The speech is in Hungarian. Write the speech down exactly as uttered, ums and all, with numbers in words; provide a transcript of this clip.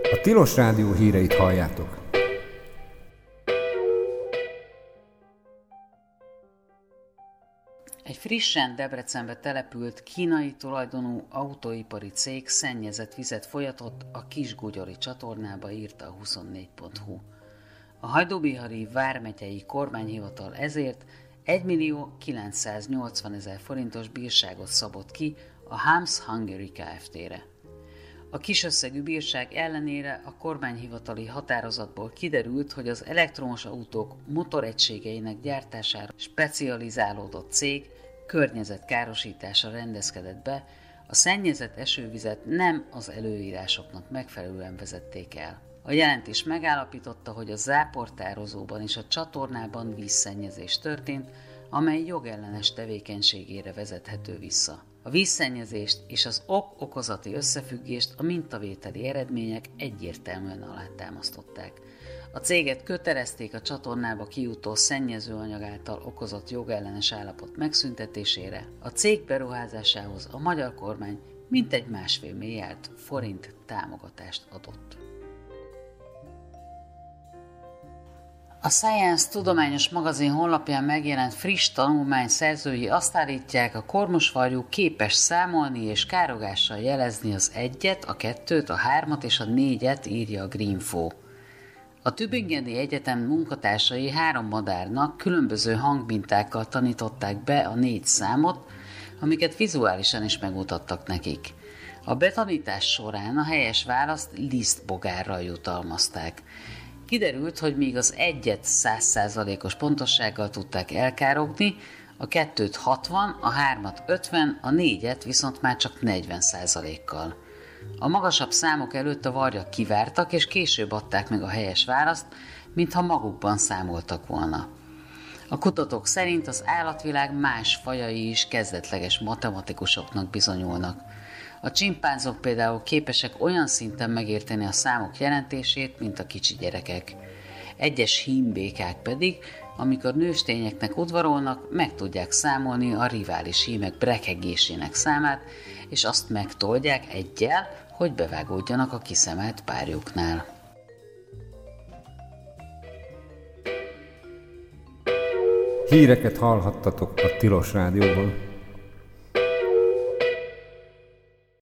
A Tilos Rádió híreit halljátok. Egy frissen Debrecenbe települt kínai tulajdonú autóipari cég szennyezett vizet folyatott a Kis-Gugyori csatornába, írta a huszonnégy pont hu. A Hajdúbihari vármegyei kormányhivatal ezért egymillió kilencszáznyolcvanezer forintos bírságot szabott ki a Hams Hungary Kft-re. A kisösszegű bírság ellenére a kormányhivatali határozatból kiderült, hogy az elektromos autók motoregységeinek gyártására specializálódott cég környezetkárosításra rendezkedett be, a szennyezett esővizet nem az előírásoknak megfelelően vezették el. A jelentés megállapította, hogy a záportározóban és a csatornában vízszennyezés történt, amely jogellenes tevékenységére vezethető vissza. A vízszennyezést és az ok-okozati összefüggést a mintavételi eredmények egyértelműen alátámasztották. A céget kötelezték a csatornába kijutó szennyezőanyag által okozott jogellenes állapot megszüntetésére. A cég beruházásához a magyar kormány mintegy másfél milliárd forint támogatást adott. A Science tudományos magazin honlapján megjelent friss tanulmány szerzői azt állítják, a kormosvarjú képes számolni és károgással jelezni az egyet, a kettőt, a hármat és a négyet, írja a Greenfo. A Tübingeni Egyetem munkatársai három madárnak különböző hangmintákkal tanították be a négy számot, amiket vizuálisan is megmutattak nekik. A betanítás során a helyes választ lisztbogárral jutalmazták. Kiderült, hogy míg az egyet száz százalékos pontossággal tudták elkárogni, a kettőt hatvan, a hármat ötven, a négyet viszont már csak negyven százalékkal. A magasabb számok előtt a varjak kivártak, és később adták meg a helyes választ, mintha magukban számoltak volna. A kutatók szerint az állatvilág más fajai is kezdetleges matematikusoknak bizonyulnak. A csimpánzok például képesek olyan szinten megérteni a számok jelentését, mint a kicsi gyerekek. Egyes hímbékák pedig, amikor nőstényeknek udvarolnak, meg tudják számolni a rivális hímek brekegésének számát, és azt megtoldják eggyel, hogy bevágódjanak a kiszemelt párjuknál. Híreket hallhattatok a Tilos Rádióban.